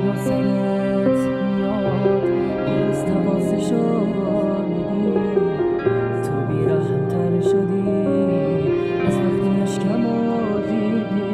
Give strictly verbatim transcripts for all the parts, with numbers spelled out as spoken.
بلا سرت میاد یه روز تقاصشو میدی تو بیرحم‌تر شدی از وقتی اشکمو دیدی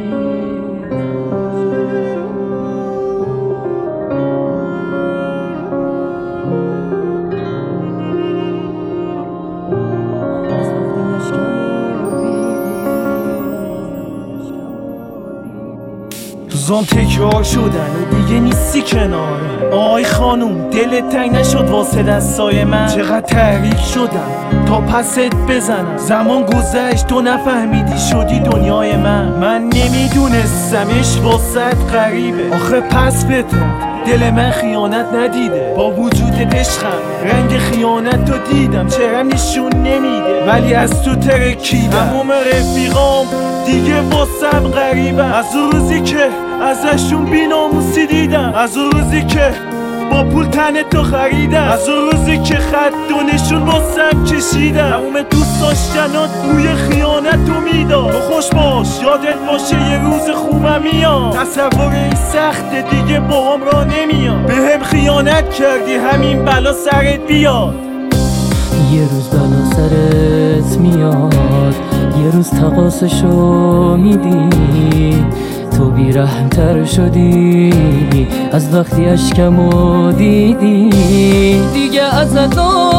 روزام تکرار شدن و دیگه نیستی کنارم. آی خانوم دلت تنگ نشد واسه دستای من؟ چقدر تحریک شدم تا پست بزنم. زمان گذشت تو نفهمیدی شدی دنیای من. من نمیدونستمش واسط غریبه. آخه پس بترد دل من خیانت ندیده. با وجود عشقم رنگ خیانت تو دیدم. چهرم نشون نمیده ولی از تو ترکیدم. تموم رفیقام دیگه واسم غریبه. از اون روزی که ازشون بیناموسی دیدم، از اون روزی که با پول تن تو خریدم، از اون روزی که خط و نشون واسم کشیدم. تموم دوست داشتنات بوی خیانت تو میداد. تو خوش باش یادت باشه یه روز خوبم میاد. تصور این سخته دیگه با هم را نمیاد. به هم خیانت کردی همین بلا سرت بیاد. یه روز بلا سرت میاد یه روز تقاصشو میدی تو بیرحم‌تر شدی از وقتی اشکمو دیدی. دیگه ازت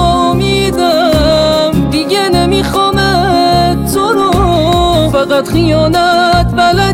نامیدم دیگه نمیخوامت تو رو، فقط خیانت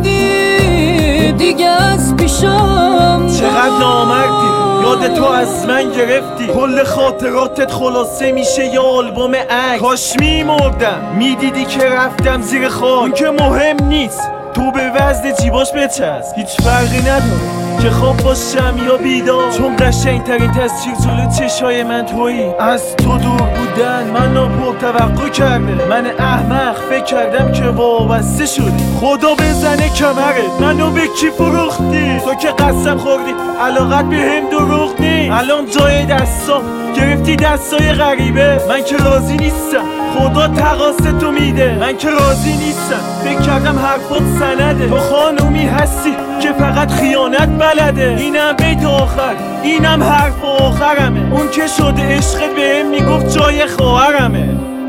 بلدی دیگه از پیشم. چقدر نامردی یاد تو از من گرفتی. کل خاطراتت خلاصه میشه یه آلبوم عکس. کاش میمردم میدیدی که رفتم زیر خاک. اون که مهم نیست تو به وزن جیباش بچسب. هیچ فرقی نداره که خواب باشم یا بیدار، چون قشنگترین تصویر جلو چشای من تویی. از تو دور بودن من ناپر توقع کرده. من احمق فکر کردم که وابسته شدی. خدا بزنه کمرت منو به کی فروختی؟ تو که قسم خوردی علاقت به هم دروغ نی. الان جای دستا گرفتی دستای غریبه. من که راضی نیستم خدا تقاص تو میده. من که راضی نیستم فکر کردم حرفات سنده. تو خانومی هستی که فقط خیانت بلده. اینم بیت آخر اینم حرف آخرمه. اون که شده عشقت بهم میگفت جای خواهرمه.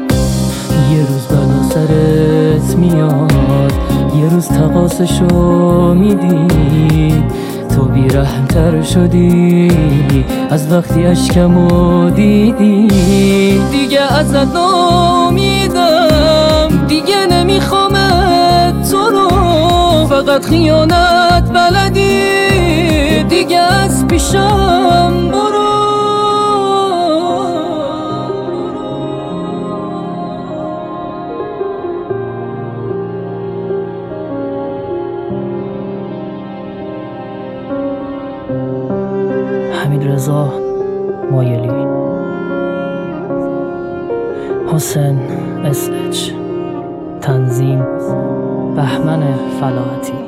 یه روز بلا سرت میاد یه روز تقاصشو میدی تو بیرحم‌تر شدی از وقتی اشکمو دیدی. دیگه ازت نامیدم دیگه نمیخوامت تو رو، فقط خیانت بلدی دیگه از پیشم برو. حمیدرضا مایلی، حسین اس اچ، تنظیم بهمن فلاحتی.